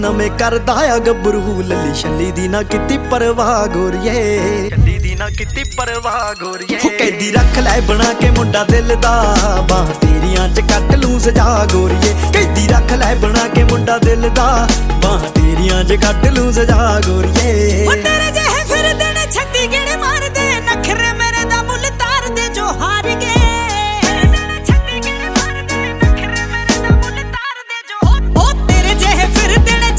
ਨਵੇਂ ਕਰਦਾ ਆ ਗੱਭਰੂ ਲੱਲੀ ਛੱਲੀ ਦੀ ਨਾ ਕੀਤੀ ਪਰਵਾਹ ਗੋਰੀਏ, ਛੱਲੀ ਦੀ ਨਾ ਕੀਤੀ ਪਰਵਾਹ ਗੋਰੀਏ। ਹੋ ਕੈਦੀ ਰੱਖ ਲੈ ਬਣਾ ਕੇ ਮੁੰਡਾ ਦਿਲ ਦਾ, ਬਾਹਾਂ ਤੇਰੀਆਂ ਚ ਕੱਟ ਲੂੰ ਸਜਾ ਗੋਰੀਏ। ਕੈਦੀ ਰੱਖ ਲੈ ਬਣਾ ਕੇ ਮੁੰਡਾ ਦਿਲ ਦਾ, ਬਾਹਾਂ ਤੇਰੀਆਂ ਚ ਕੱਟ ਲੂੰ ਸਜਾ ਗੋਰੀਏ। ਤੇਰੇ ਜਿਹੇ ਫਿਰਦੇ ਨੇ ਛੱਡੀ ਗਿਣ